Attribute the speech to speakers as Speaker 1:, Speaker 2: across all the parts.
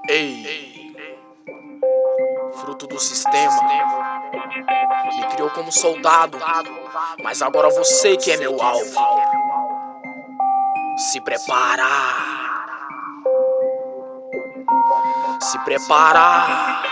Speaker 1: Ei, fruto do sistema, me criou como soldado, mas agora você que é meu alvo. Se prepara, se prepara.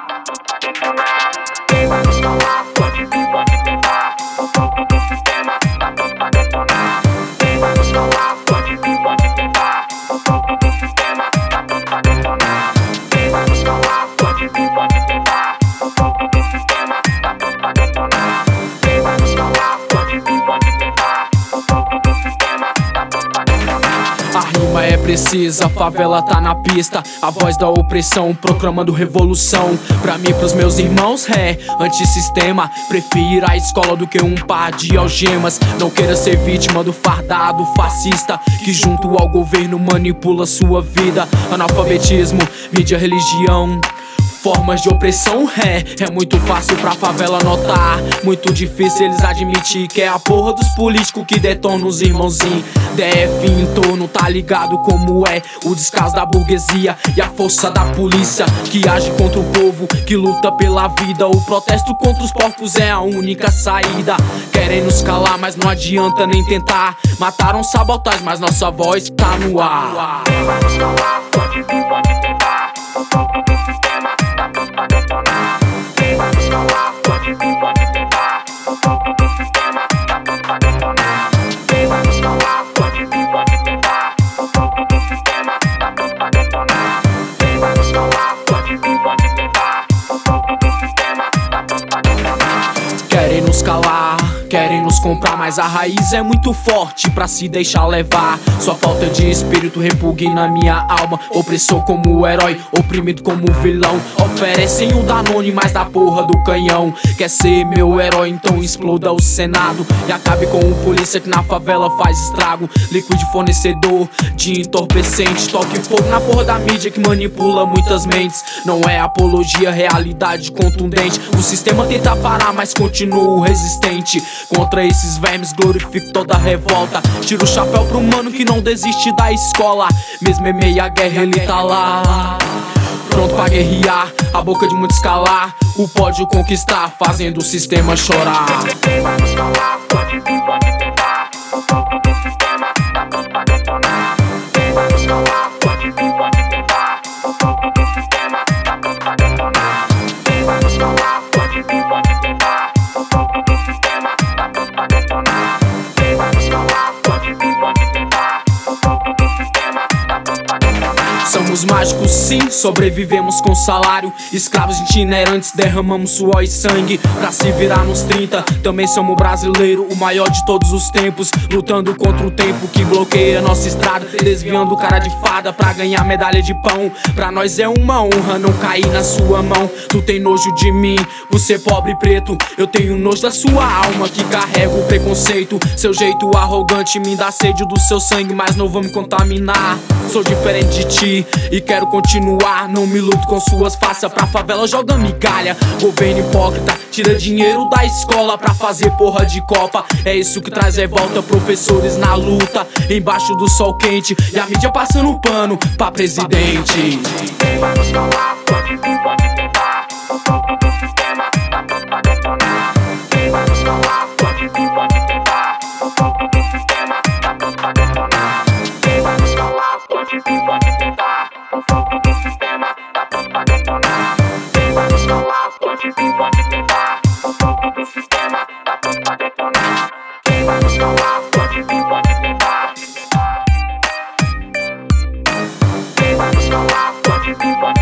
Speaker 1: Quem vai nos calar, pode vir, pode tentar. O fogo do sistema tá pronto pra detonar. Quem vai nos calar, pode vir, pode tentar. O fogo do sistema tá pronto pra detonar. Quem vai nos calar, pode vir, pode tentar. O fogo do sistema tá pronto pra detonar. Quem vai nos calar, pode vir, pode tentar. O fogo do sistema tá pronto pra detonar.
Speaker 2: A rima é precisa, a favela tá na pista. A voz da opressão, proclamando revolução. Pra mim, pros meus irmãos, antissistema. Prefiro a escola do que um par de algemas. Não queira ser vítima do fardado fascista, que junto ao governo manipula sua vida. Analfabetismo, mídia, religião, formas de opressão, é muito fácil pra favela notar. Muito difícil eles admitir que é a porra dos políticos que detonam os irmãozinhos. DF em torno, tá ligado como é o descaso da burguesia e a força da polícia que age contra o povo, que luta pela vida. O protesto contra os porcos é a única saída. Querem nos calar, mas não adianta nem tentar. Mataram sabotagem, mas nossa voz tá no ar.
Speaker 1: Quem vai nos calar, pode vir, pode tentar. O fogo do sistema tá pronto pra detonar. Quem vai nos calar, pode vir, pode tentar. O fogo do sistema tá pronto pra detonar. Quem vai nos calar, pode vir, pode tentar. O fogo do sistema tá pronto pra detonar. Quem vai nos calar, pode vir, pode tentar. O fogo do sistema tá pronto pra detonar.
Speaker 2: Querem nos calar, querem nos comprar, mas a raiz é muito forte pra se deixar levar. Sua falta de espírito repugna minha alma. Opressor como herói, oprimido como vilão. Oferecem o Danone, mas da porra do canhão. Quer ser meu herói, então exploda o Senado e acabe com o polícia que na favela faz estrago. Liquide fornecedor de entorpecente. Toque fogo na porra da mídia que manipula muitas mentes. Não é apologia, realidade contundente. O sistema tenta parar, mas continuo resistente. Contra esses vermes glorifico toda a revolta. Tiro o chapéu pro mano que não desiste da escola. Mesmo em meio à guerra ele tá lá, pronto pra guerrear, a boca de muitos calar. O pódio conquistar, fazendo o sistema chorar.
Speaker 1: Quem vai nos calar, pode vir, pode tentar. O fogo do sistema tá pronto pra detonar. Quem vai nos calar, pode vir, pode tentar. O fogo do sistema tá pronto pra detonar. Quem vai nos calar, pode vir, pode tentar. O fogo do sistema tá pronto pra detonar. Quem vai nos calar, pode vir, pode tentar. O fogo do sistema tá pronto pra detonar.
Speaker 2: Somos mágicos sim, sobrevivemos com salário. Escravos itinerantes, derramamos suor e sangue pra se virar nos 30. Também somos brasileiro, o maior de todos os tempos, lutando contra o tempo que bloqueia nossa estrada, desviando cara de fada pra ganhar medalha de pão. Pra nós é uma honra não cair na sua mão. Tu tem nojo de mim, por ser pobre e preto. Eu tenho nojo da sua alma que carrega o preconceito. Seu jeito arrogante me dá sede do seu sangue, mas não vou me contaminar. Sou diferente de ti e quero continuar. Não me luto com suas faças, pra favela joga migalha. Governo hipócrita, tira dinheiro da escola pra fazer porra de copa. É isso que traz revolta, professores na luta, embaixo do sol quente e a mídia passando pano pra presidente.
Speaker 1: Quem vai nos calar, pode vir, pode tentar. O fogo do sistema tá pronto pra detonar. Quem vai nos calar, pode vir, pode tentar. O fogo do sistema tá pronto pra detonar. Quem vai nos calar, pode vir, pode tentar. O fogo do sistema tá pronto pra detonar. Quem vai nos calar, pode vir, pode tentar. O fogo do sistema tá pronto pra detonar. Quem vai nos calar, pode vir, pode tentar. Quem vai nos calar, pode vir, pode tentar.